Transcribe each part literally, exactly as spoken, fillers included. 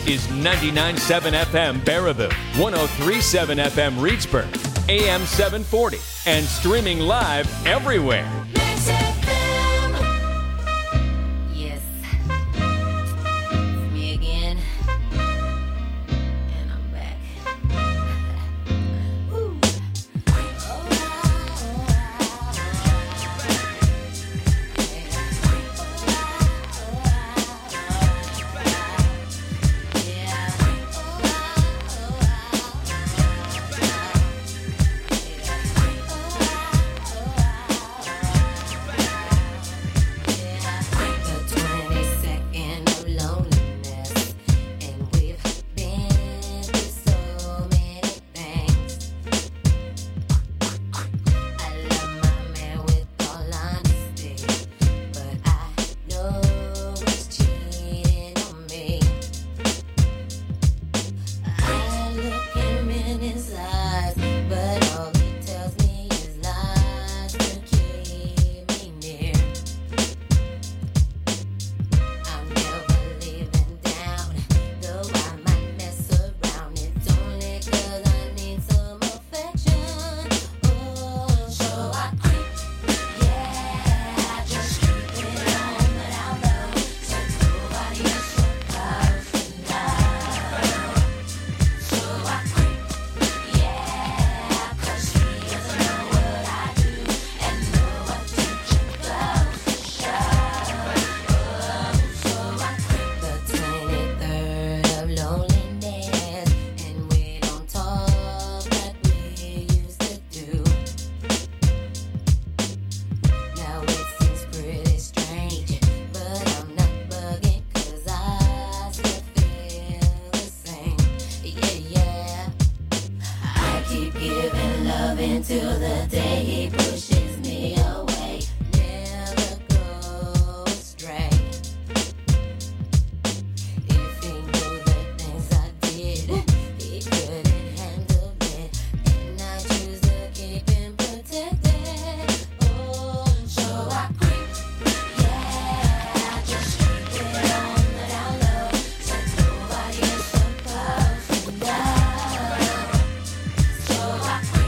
is ninety-nine point seven F M Baraboo, one oh three point seven F M Reedsburg, A M seven forty, and streaming live everywhere. Max F M. Yes. It's me again. And I'm back. Woo. Till the day he pushes me away, never go astray. If he knew the things I did, he couldn't handle it, and I choose to keep him protected. Oh, so I creep, yeah, I just keep it on the down low, so nobody is supposed to know. So I creep.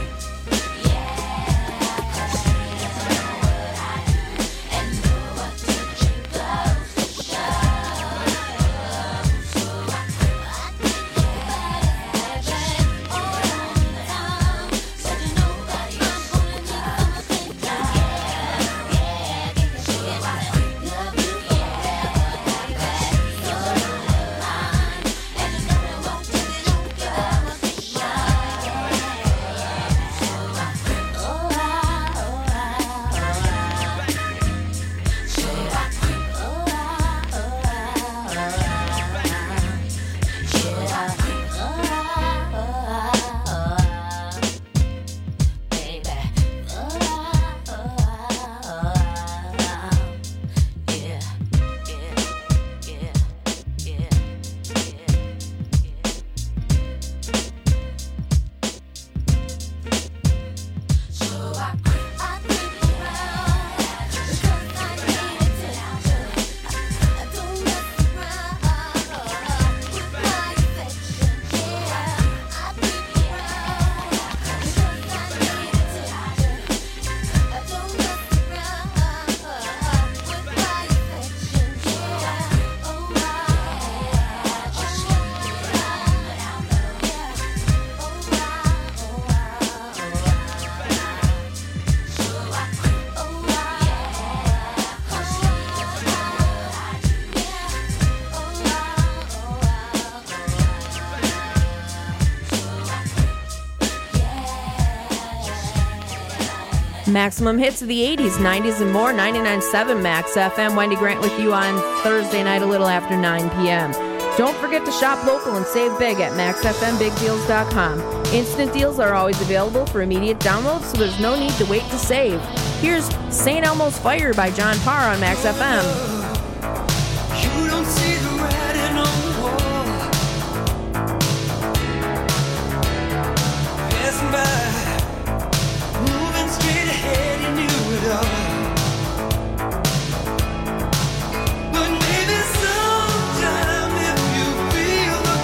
Maximum hits of the eighties, nineties, and more. ninety-nine point seven Max F M. Wendy Grant with you on Thursday night a little after nine p.m. Don't forget to shop local and save big at max f m big deals dot com. Instant deals are always available for immediate download, so there's no need to wait to save. Here's Saint Elmo's Fire by John Parr on Max F M. You don't see the writing on the wall. Passing by, moving straight ahead, you knew it all. But maybe sometime if you feel the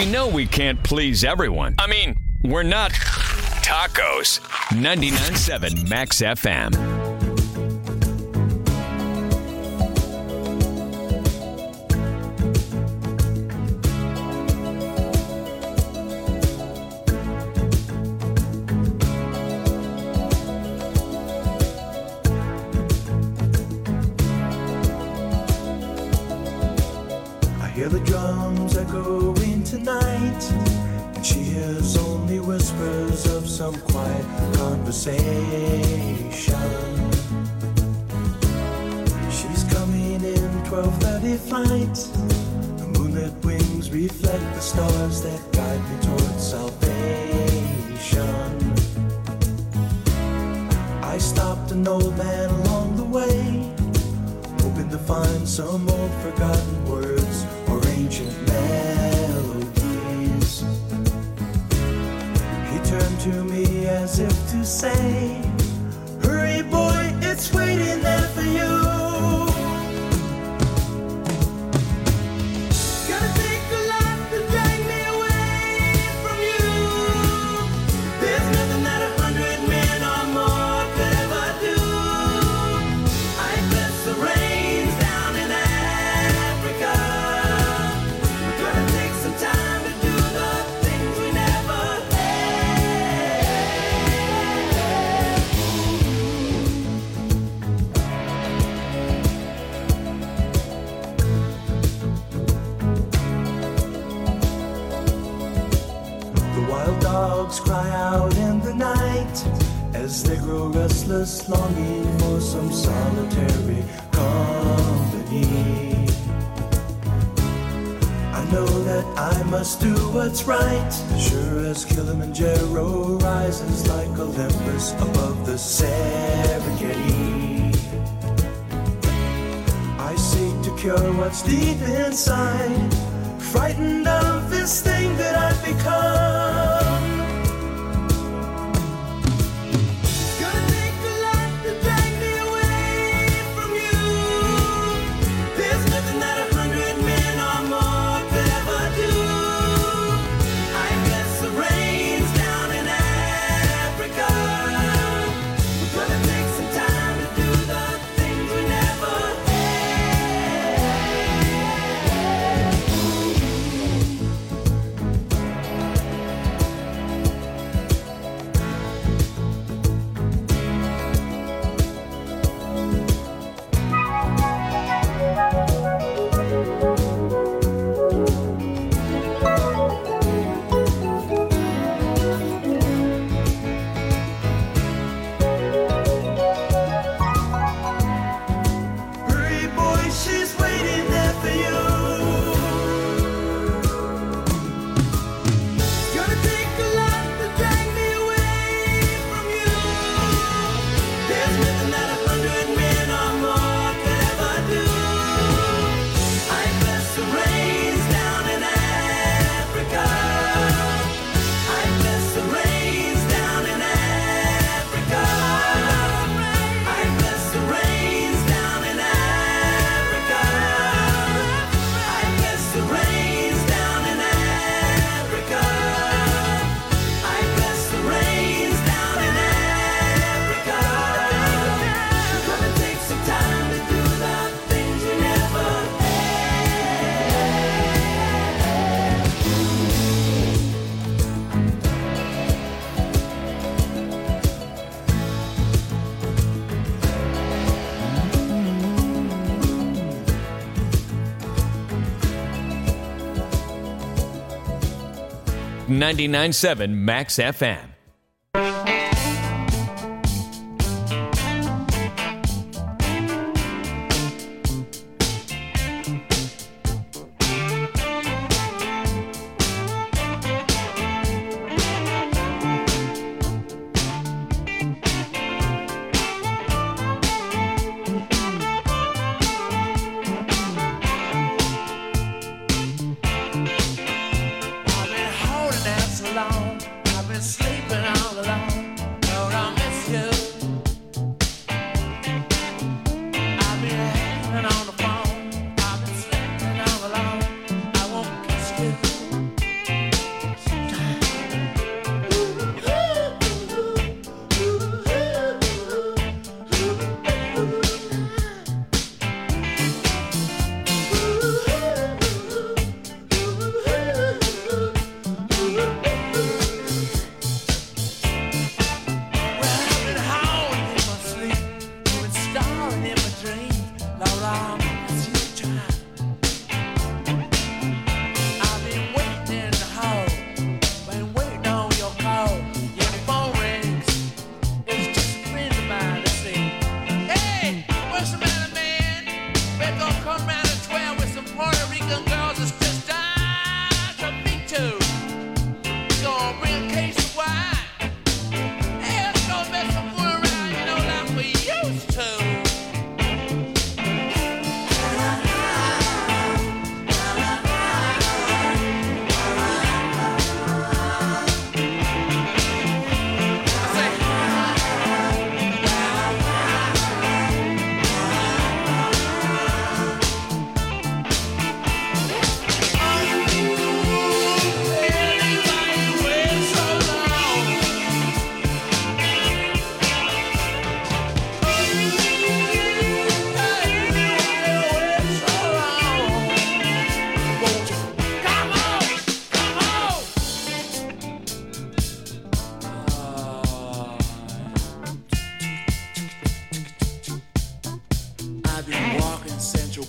know we can't please everyone. I mean, we're not tacos. ninety-nine point seven Max F M. Hear the drums echoing tonight, and she hears only whispers of some quiet conversation. She's coming in twelve thirty flight. The moonlit wings reflect the stars that guide me towards salvation. I stopped an old man along the way, hoping to find some old forgotten words or ancient melodies. He turned to me as if to say, hurry boy, it's waiting there for you. Gonna take a lot to drag me away from you. There's nothing that a hundred men or more could ever do. I bless the rains down in Africa. We're gonna take some time to do the things we never The wild dogs cry out in the night as they grow restless, longing for some solitary company. I know that I must do what's right, sure as Kilimanjaro rises like Olympus above the Serengeti. I seek to cure what's deep inside, frightened of this thing that I've become. Gonna take a lot to drag me away from you. There's nothing that a hundred men or more could ever do. I bless the rains down in Africa. We're gonna take some time to do the things we never Hurry, boy, she's waiting there for you. Gonna take a lot to drag me away from you. There's nothing that a hundred men or more could ever do. I bless the rains down in Africa. I bless the rains down in Africa. I bless the rains down in Africa. I bless the rains down in Africa. I bless the rains down in Africa. We're gonna take some time to do the things we never ninety-nine point seven Max F M. I've been holding out so long. I've been sleeping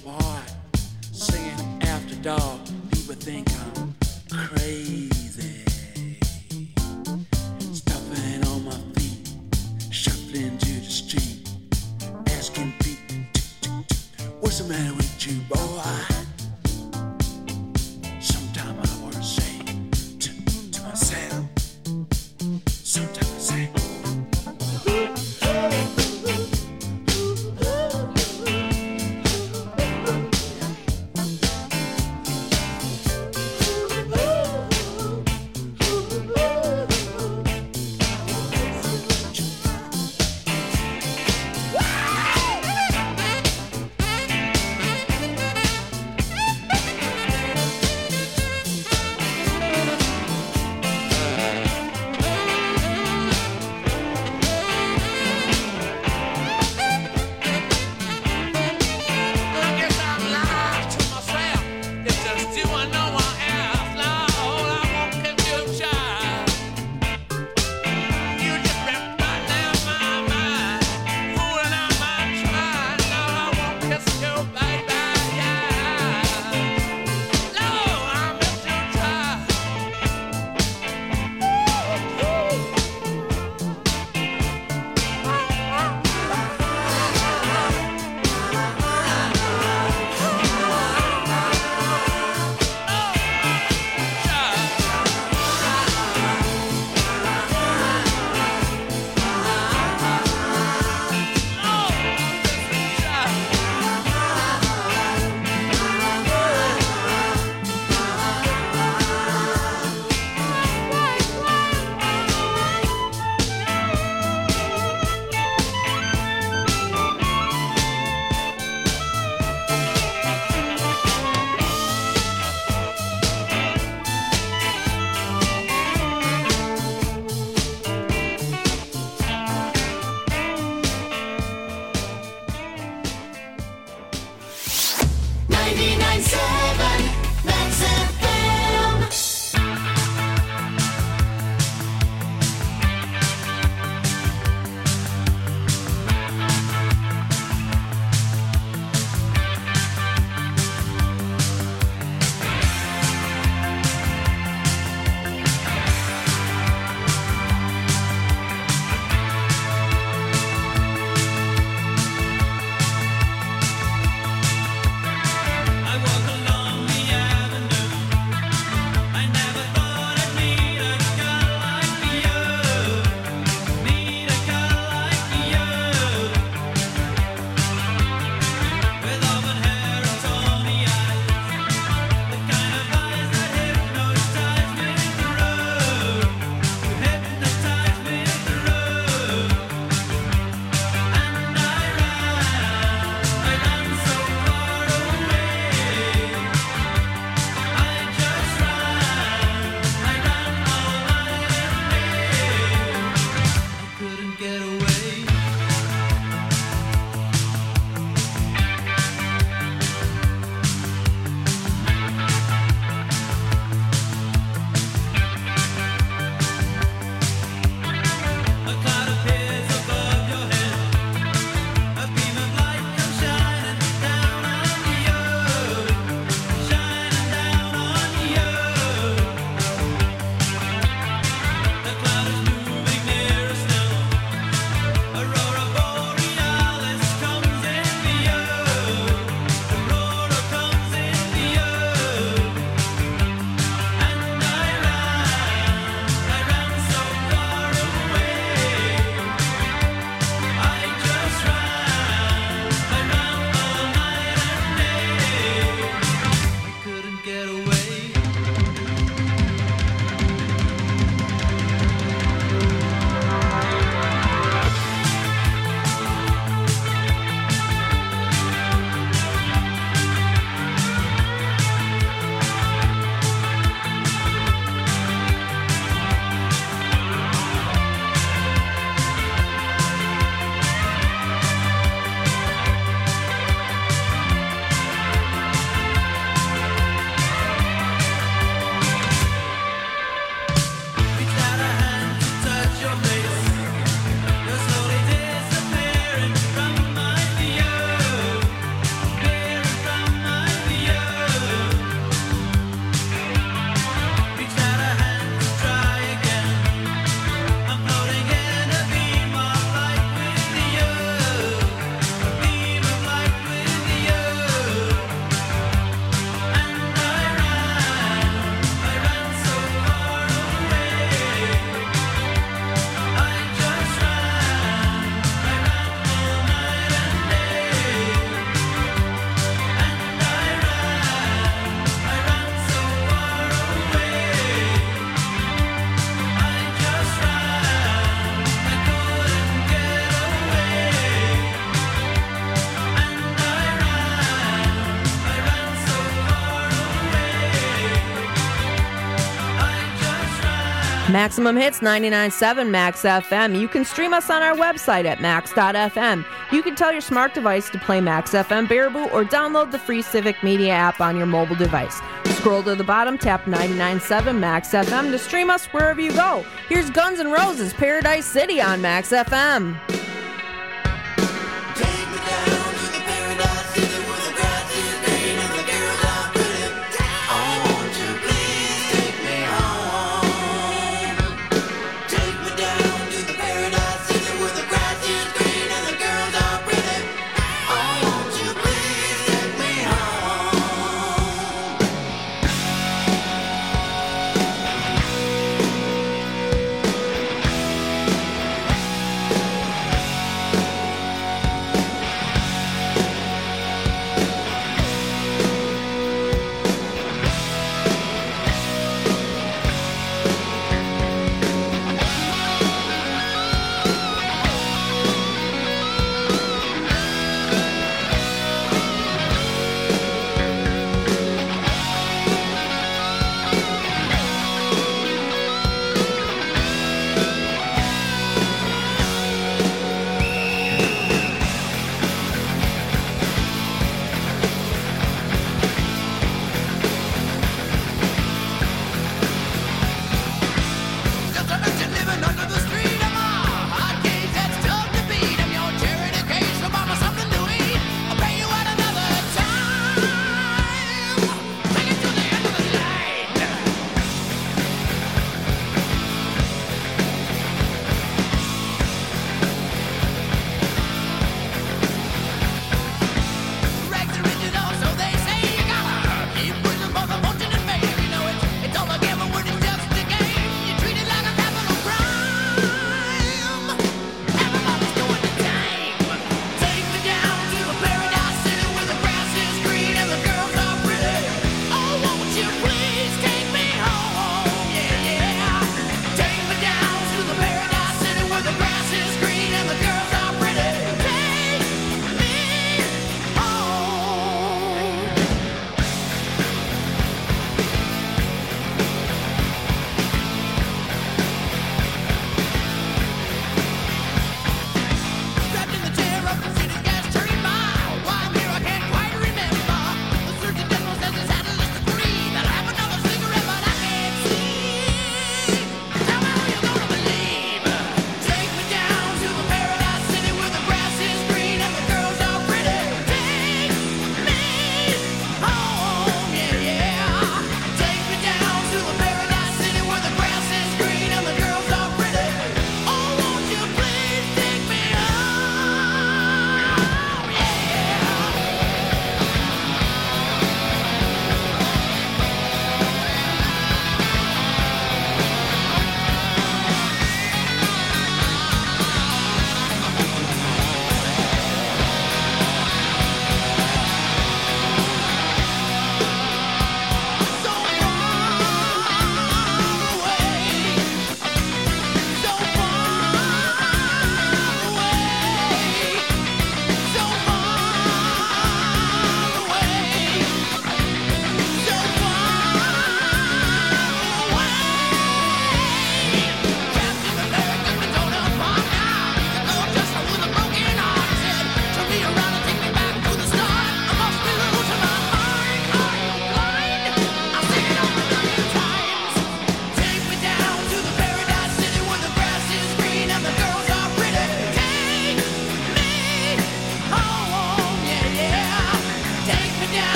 boy, singing after dark. People think I'm crazy. Stopping on my feet, shuffling to the street, asking people, what's the matter with you, boy? Sometimes I want to say to, to myself, sometimes I say, Maximum Hits ninety-nine point seven Max F M. You can stream us on our website at max dot f m. You can tell your smart device to play Max F M Baraboo or download the free Civic Media app on your mobile device. Scroll to the bottom, tap ninety-nine point seven Max F M to stream us wherever you go. Here's Guns N' Roses, Paradise City on Max F M.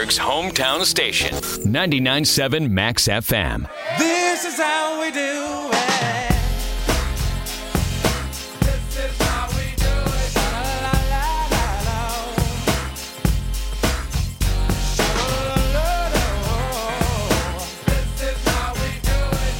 Pittsburgh's hometown station, ninety-nine point seven Max F M. This is how we do it. This is how we do it. La la la la la. Sha-la-la-la-la. This is how we do it.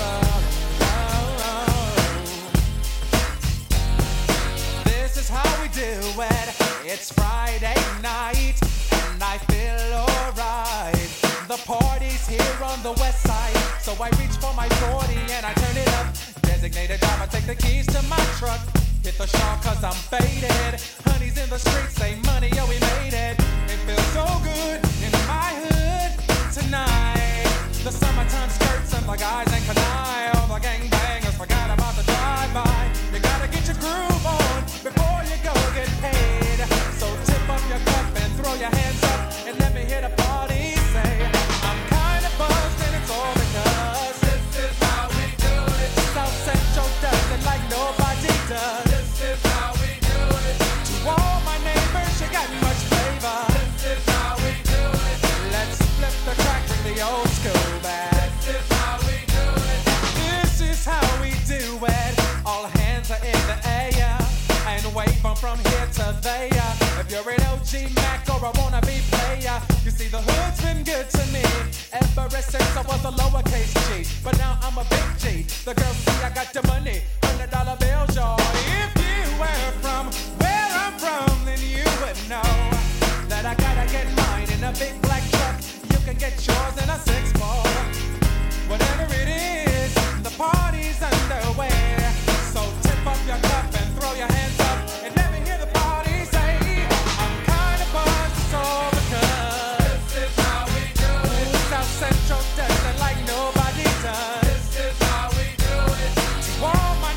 La-la-la-la. This is how we do it. It's Friday night and I feel alright. The party's here on the west side, so I reach for my forty and I turn it up. Designated driver, take the keys to my truck. Hit the shop cause I'm faded. Honey's in the streets, say money, yo, we made it. It feels so good in my hood tonight. The summertime skirts and the guys ain't canine. All the gangbangers forgot about the drive-by. You gotta get your groove on before you go get paid. So tip up your cup and throw your hands up and let me hear the party say, I'm kinda buzzed and it's all because this is how we do it. South Central does it like nobody does. This is how we do it. To all my neighbors, you got much flavor. This is how we do it. Let's flip the track, bring the old school back. This is how we do it. This is how we do it. All hands are in the air and wave them from here to there. If you're an O G Mac or a wannabe player, you see the hood's been good to me ever since I was a lowercase G. But now I'm a big G. The girls see I got the money, hundred dollar bills, y'all. If you were from where I'm from, then you would know that I gotta get mine in a big black truck. You can get yours in a six four. Whatever it is, the party's underway. So tip up your cup and throw your hands up and let me hear the party say, I'm kinda buzzed, it's all because this is how we do it. South Central does it like nobody does. This is how we do it. To all my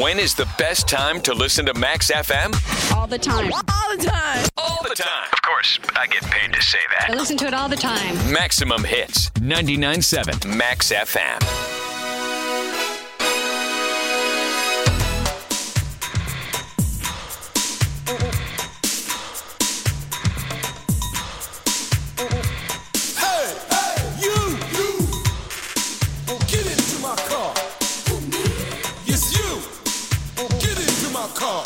When is the best time to listen to Max F M? All the time. All the time. All the time. Of course, I get paid to say I that. listen to it all the time. Maximum Hits, ninety-nine point seven Max F M. Hey, hey, you, you, get into my car. Yes, you, get into my car.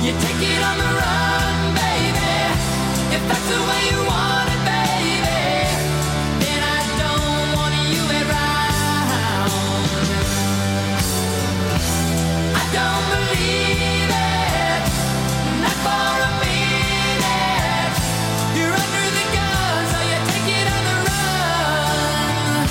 You take it on the run, baby. If that's the way you want it, baby, then I don't want you around. I don't believe it, not for a minute. You're under the gun, so you take it on the run.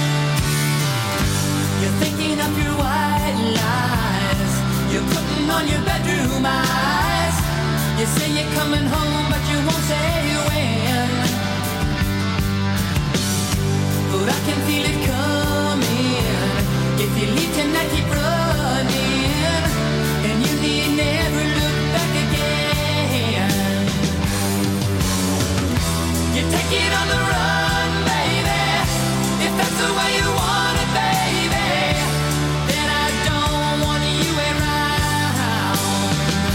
You're thinking of your white lies. You're putting on your bedroom eyes. You say you're coming home, but you won't say when. But I can feel it coming. If you leave tonight, keep running, and you need never look back again. You take it on the run, baby. If that's the way you want it, baby, then I don't want you around.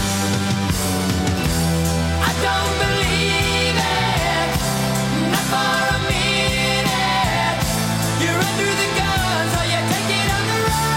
I don't believe it, not for a minute. You're under the gun, so you take it on the run.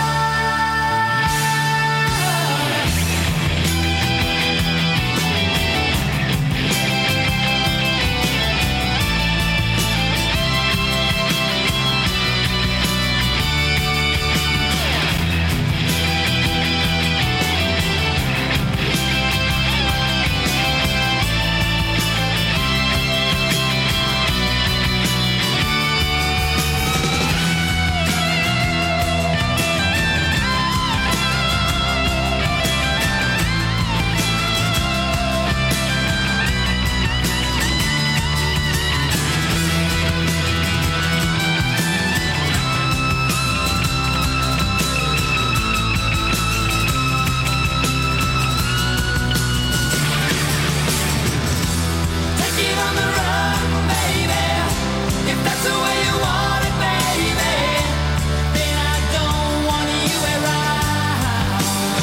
Take it on the run, baby. If that's the way you want it, baby, then I don't want you around.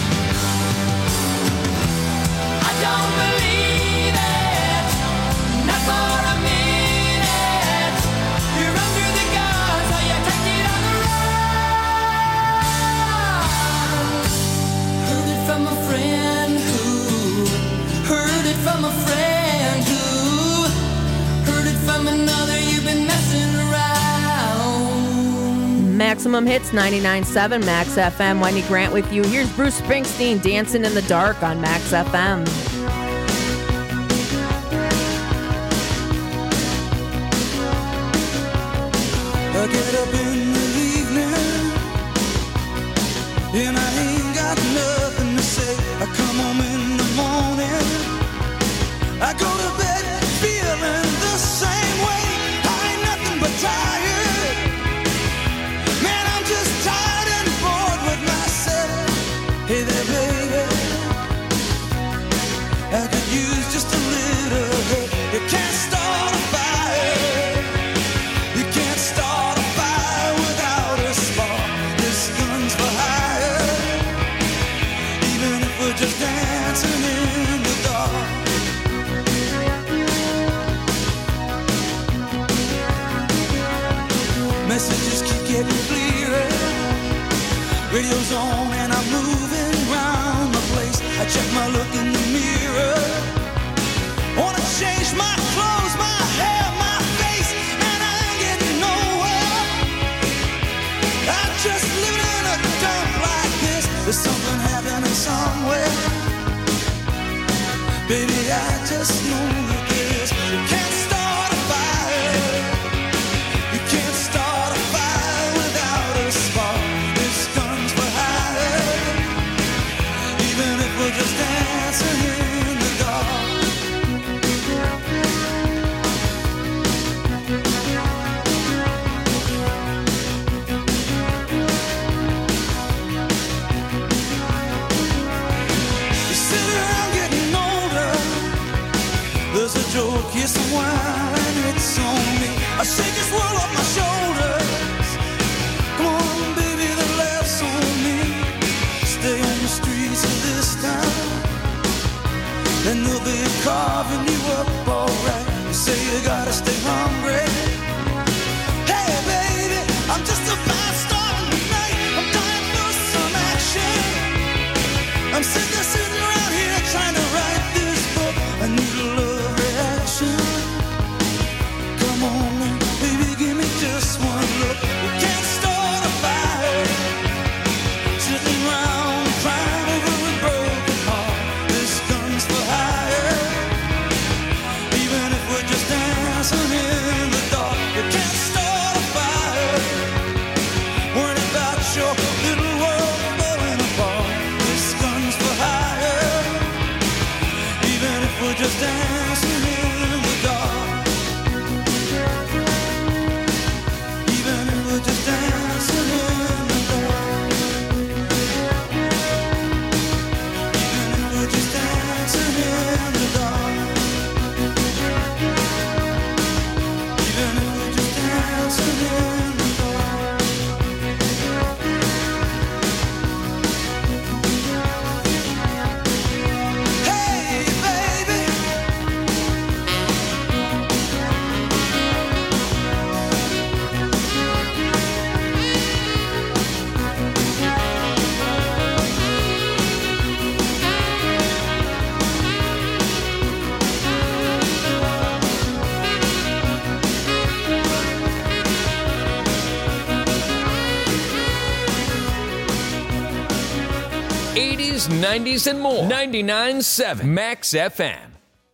I don't believe it, not for a minute. You're under the gun, so you take it on the run. Heard it from a friend who heard it from a friend who heard it from another. You've been messing around. Maximum Hits ninety-nine point seven Max F M. Wendy Grant with you. Here's Bruce Springsteen, Dancing in the Dark on Max F M. I get up in the evening and I ain't got nothing to say. I come home in the morning, I go to bed feeling the same way. I ain't nothing but tired. Man, I'm just tired and bored with myself. Hey there, baby, I could use just a little help. You can't start a fire. You can't start a fire without a spark. This gun's for hire. Even if we're just dancing in the dark. Messages keep getting clearer. Radio's on and I'm moving round the place. I check my look in the mirror. Wanna change my clothes, my hair, my face, and I ain't getting nowhere. I'm just living in a dump like this. There's something happening somewhere. Baby, I just know that this. You can't start a fire. You can't start a fire without a spark. This gun's for hire. Even if we're just dancing in the dark. You sit around getting older. There's a joke, yes, a wine, it's on me. I shake this world off my shoulders. Come on, baby, the laughs on me. Stay on the streets of this town, and they'll be carving you up alright. You say you gotta stay hungry. Hey, baby, I'm just about starting tonight. I'm dying for some action. I'm sick of sitting around here trying to write eighties, nineties, and more. ninety-nine point seven Max F M.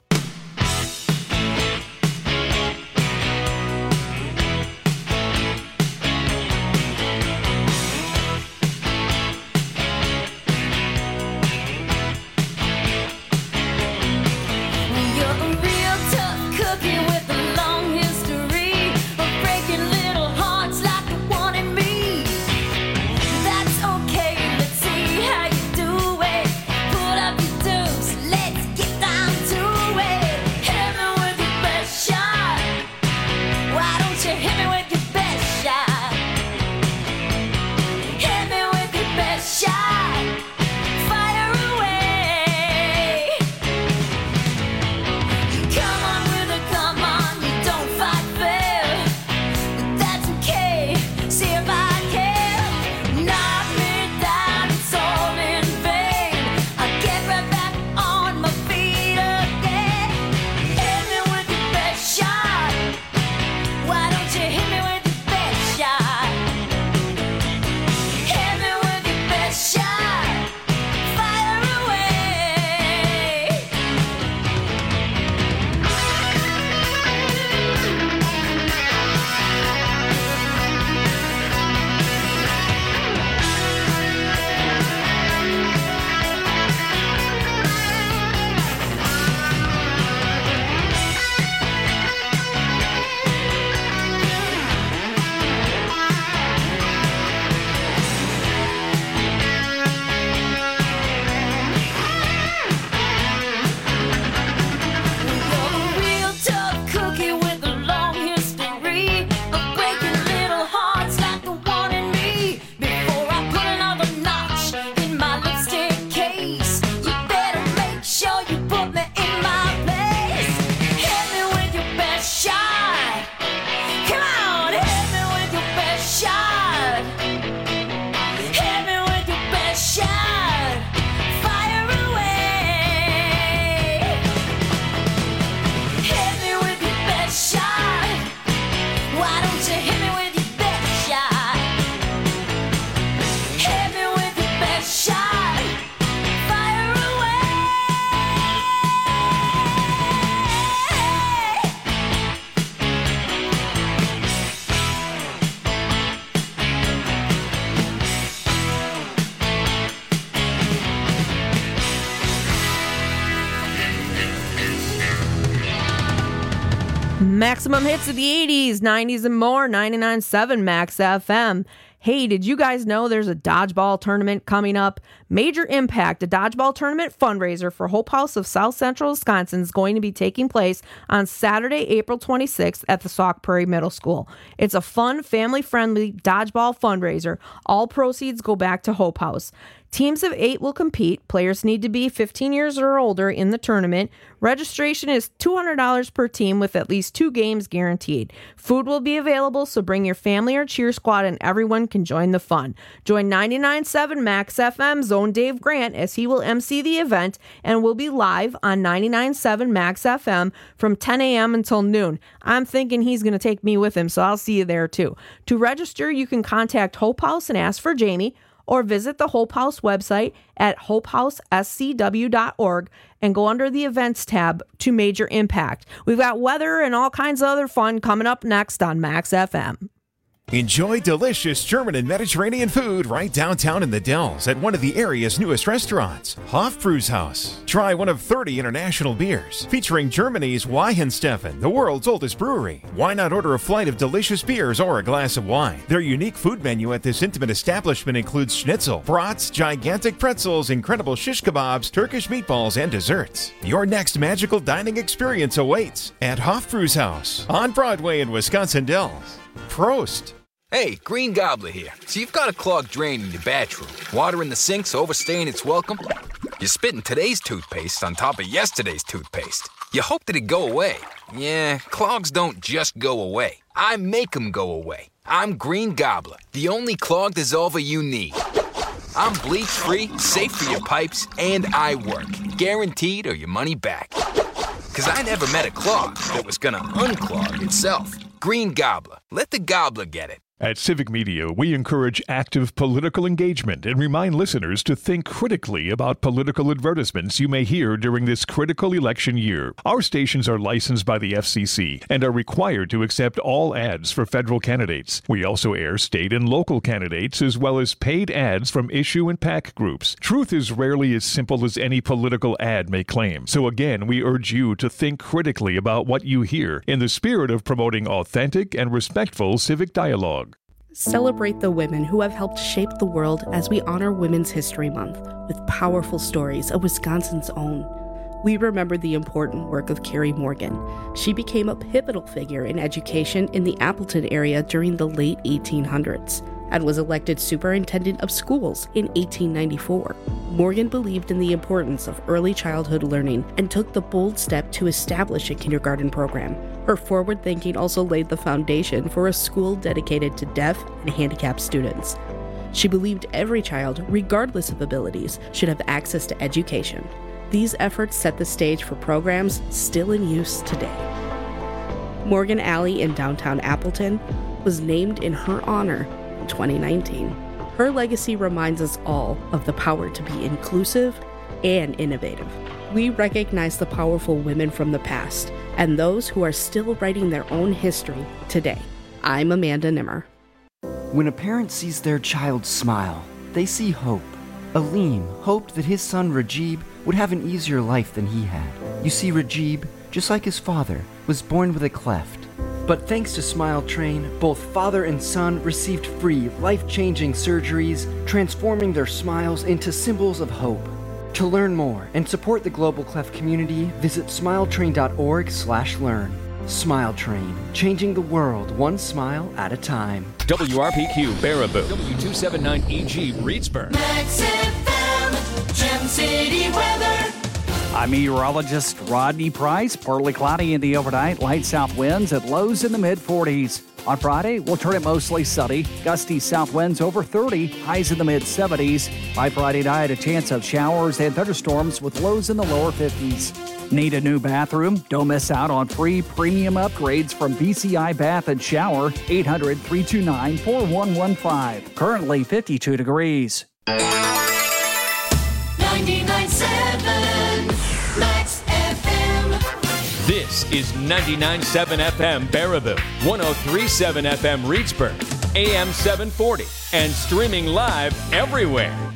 Maximum hits of the eighties, nineties, and more. ninety-nine point seven Max F M. Hey, did you guys know there's a dodgeball tournament coming up? Major Impact, a dodgeball tournament fundraiser for Hope House of South Central Wisconsin, is going to be taking place on Saturday, April twenty-sixth at the Sauk Prairie Middle School. It's a fun, family-friendly dodgeball fundraiser. All proceeds go back to Hope House. Teams of eight will compete. Players need to be fifteen years or older in the tournament. Registration is two hundred dollars per team with at least two games guaranteed. Food will be available, so bring your family or cheer squad and everyone can join the fun. Join ninety-nine point seven Max F M's own Dave Grant as he will emcee the event and will be live on ninety-nine point seven Max F M from ten a.m. until noon. I'm thinking he's going to take me with him, so I'll see you there too. To register, you can contact Hope House and ask for Jamie, or visit the Hope House website at hope house s c w dot org and go under the events tab to Major Impact. We've got weather and all kinds of other fun coming up next on Max F M. Enjoy delicious German and Mediterranean food right downtown in the Dells at one of the area's newest restaurants, Hofbrauhaus. Try one of thirty international beers featuring Germany's Weihenstephan, the world's oldest brewery. Why not order a flight of delicious beers or a glass of wine? Their unique food menu at this intimate establishment includes schnitzel, brats, gigantic pretzels, incredible shish kebabs, Turkish meatballs, and desserts. Your next magical dining experience awaits at Hofbrauhaus on Broadway in Wisconsin Dells. Prost! Hey, Green Gobbler here. So you've got a clogged drain in your bathroom. Water in the sink's overstaying its welcome. You're spitting today's toothpaste on top of yesterday's toothpaste. You hope that it'd go away. Yeah, clogs don't just go away. I make them go away. I'm Green Gobbler, the only clog dissolver you need. I'm bleach-free, safe for your pipes, and I work. Guaranteed or your money back. Because I never met a clog that was gonna unclog itself. Green Gobbler. Let the gobbler get it. At Civic Media, we encourage active political engagement and remind listeners to think critically about political advertisements you may hear during this critical election year. Our stations are licensed by the F C C and are required to accept all ads for federal candidates. We also air state and local candidates as well as paid ads from issue and PAC groups. Truth is rarely as simple as any political ad may claim. So again, we urge you to think critically about what you hear in the spirit of promoting authentic and respectful civic dialogue. Celebrate the women who have helped shape the world as we honor Women's History Month with powerful stories of Wisconsin's own. We remember the important work of Carrie Morgan. She became a pivotal figure in education in the Appleton area during the late eighteen hundreds and was elected superintendent of schools in eighteen ninety-four. Morgan believed in the importance of early childhood learning and took the bold step to establish a kindergarten program. Her forward thinking also laid the foundation for a school dedicated to deaf and handicapped students. She believed every child, regardless of abilities, should have access to education. These efforts set the stage for programs still in use today. Morgan Alley in downtown Appleton was named in her honor in twenty nineteen. Her legacy reminds us all of the power to be inclusive and innovative. We recognize the powerful women from the past and those who are still writing their own history today. I'm Amanda Nimmer. When a parent sees their child smile, they see hope. Aleem hoped that his son Rajib would have an easier life than he had. You see, Rajib, just like his father, was born with a cleft. But thanks to Smile Train, both father and son received free, life-changing surgeries, transforming their smiles into symbols of hope. To learn more and support the Global Cleft community, visit smiletrain.org slash learn. Smile Train, changing the world one smile at a time. W R P Q Baraboo, W two seventy-nine E G Reedsburg. Max F M, Gem City weather. I'm meteorologist Rodney Price. Partly cloudy in the overnight, light south winds at lows in the mid forties. On Friday, we'll turn it mostly sunny. Gusty south winds over thirty, highs in the mid seventies. By Friday night, a chance of showers and thunderstorms with lows in the lower fifties. Need a new bathroom? Don't miss out on free premium upgrades from B C I Bath and Shower. eight hundred, three two nine, four one one five. Currently fifty-two degrees. ninety-nine point seven Max F M. This is ninety-nine point seven F M Baraboo, one oh three point seven F M Reedsburg, A M seven forty, and streaming live everywhere.